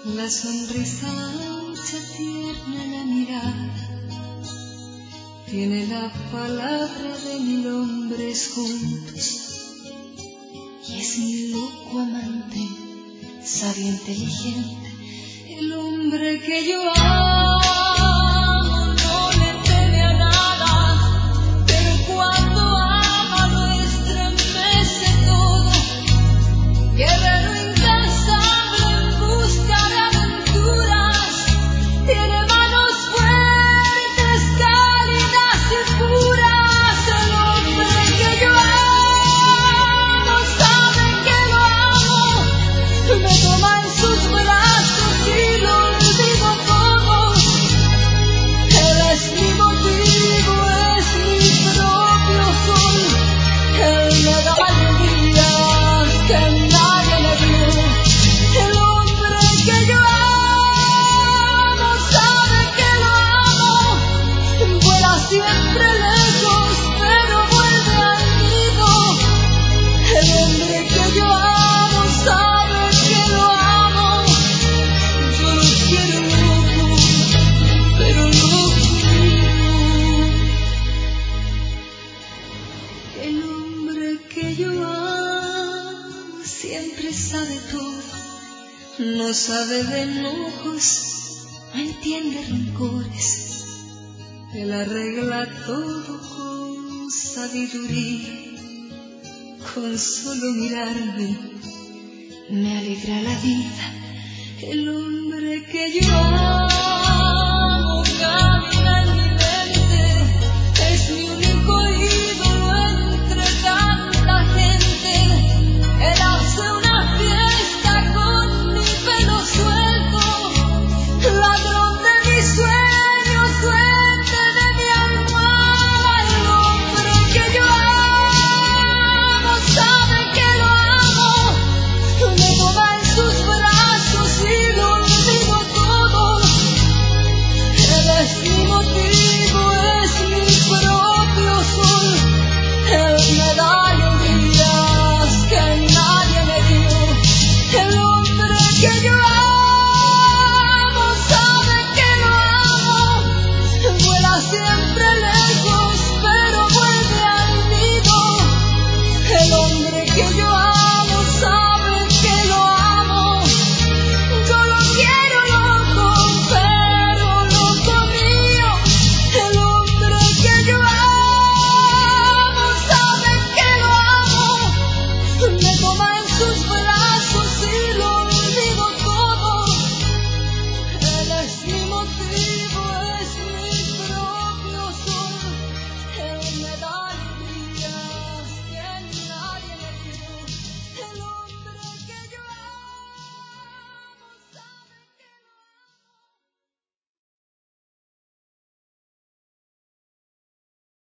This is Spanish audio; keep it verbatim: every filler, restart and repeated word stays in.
La sonrisa ancha, tierna la mirada, tiene la palabra de mil hombres juntos. Y es mi loco amante, sabio, inteligente, el hombre que yo amo, no le teme a nada, pero cuando ama lo estremece todo. Guerrero incansable en busca de aventuras, tiene manos fuertes, cálidas y puras. El hombre que yo amo sabe que lo amo, me toma en sus brazos y lo olvido todo. Él es mi motivo, es mi propio sol. Él me da alegrías que nadie me dio. El hombre que yo amo sabe que lo amo. Vuela siempre lejos, pero vuelve al nido. El hombre que yo amo sabe que lo amo. Yo lo quiero loco, pero loco vivo. El hombre que yo amo siempre sabe todo, no sabe de enojos, no entiende rencores. Él arregla todo con sabiduría, con solo mirarme me alegra la vida. El hombre que yo amo camina en mi mente, es mi único ídolo entre tanta gente. Él hace una fiesta con mi pelo suelto, ladrón de mis sueños, duende de mi almohada. El hombre que yo amo sabe que lo amo, me toma en sus brazos y lo olvido todo. Él es mi motivo, es mi propio sol. Él me da alegrías que nadie me dio. El hombre que yo amo